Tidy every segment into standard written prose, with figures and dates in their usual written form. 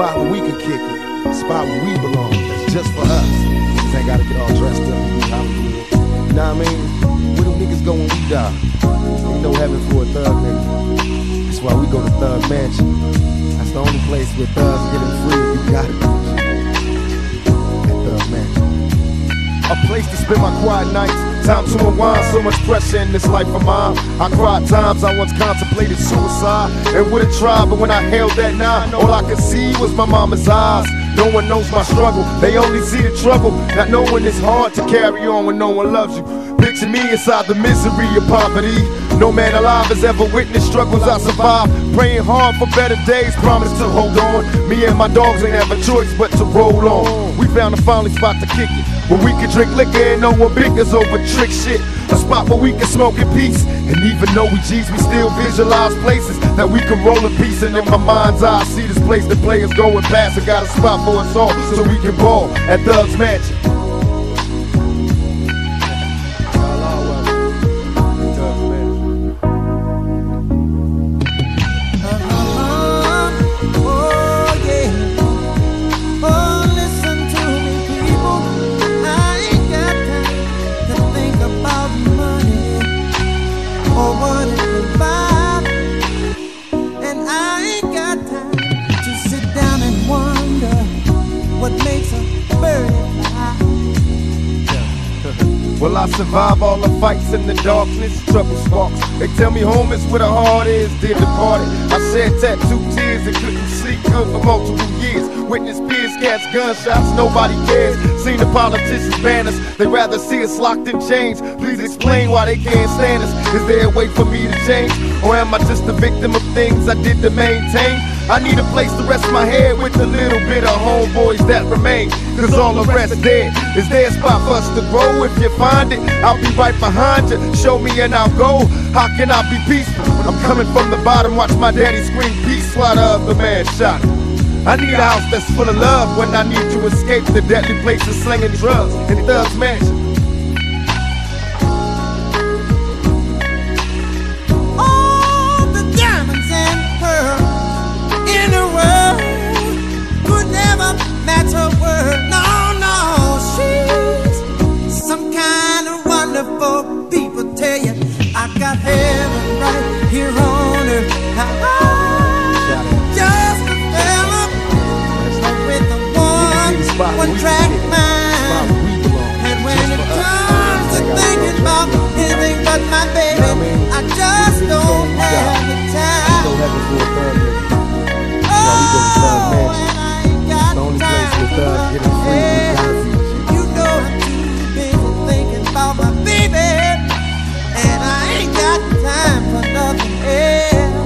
spot where we can kick it, a spot where we belong. That's just for us. Niggas ain't gotta get all dressed up and be Hollywood. You know what I mean? Where them niggas go when we die? Ain't no heaven for a thug nigga. That's why we go to Thug Mansion. That's the only place where thugs getting free. You gotta be at Thug Mansion. A place to spend my quiet nights. Time to unwind, so much pressure in this life of mine. I cried times I once contemplated suicide and would've tried, but when I held that knife, all I could see was my mama's eyes. No one knows my struggle, they only see the trouble. Not knowing it's hard to carry on when no one loves you. Picture me inside the misery of poverty. No man alive has ever witnessed struggles I survived. Praying hard for better days, promise to hold on. Me and my dogs ain't have a choice but to roll on. We found a finally spot to kick it, where we can drink liquor and no one bickers over trick shit. A spot where we can smoke in peace. And even though we G's, we still visualize places that we can roll in peace. And in my mind's eye, I see this place that players going past. I got a spot for us all so we can ball at Thug's Mansion. Well, I survive all the fights in the darkness, trouble sparks. They tell me home is where the heart is, dear departed. I shed tattooed tears and couldn't sleep good for multiple years. Witnessed peers catch gunshots, nobody cares. Seen the politicians ban us, they rather see us locked in chains. Please explain why they can't stand us. Is there a way for me to change? Or am I just a victim of things I did to maintain? I need a place to rest my head with a little bit of homeboys that remain. Cause all the rest dead. Is there a spot for us to grow? If you find it, I'll be right behind you. Show me and I'll go. How can I be peaceful? I'm coming from the bottom, watch my daddy scream peace while the other man shot him. I need a house that's full of love when I need to escape the deadly places slinging drugs in Thug's Mansion. People tell you I got heaven right here on earth. Just a fella with a one-track mind. And when it comes to thinking about anything but my baby, I just don't have the time. Oh, and I ain't got time for nothing. You know I'm too busy thinking about my baby. Time for nothing else.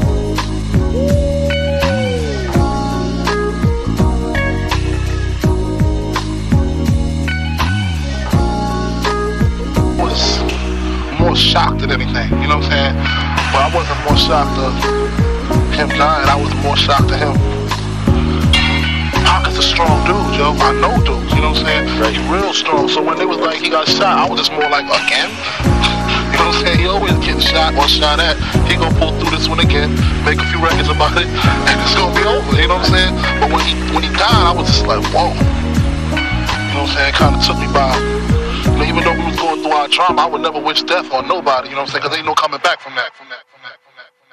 Was more shocked than anything, you know what I'm saying? But I wasn't more shocked of him dying, I was more shocked to him. Pac is a strong dude, yo. I know dudes, you know what I'm saying? He's real strong. So when they was like he got shot, I was just more like, again? You know what I'm saying? He always getting shot or shot at. He gonna pull through this one again, make a few records about it, and it's gonna be over. You know what I'm saying? But when he died, I was just like, whoa. You know what I'm saying? It kind of took me by. You know, even though we was going through our trauma, I would never wish death on nobody. You know what I'm saying? Because ain't no coming back from that.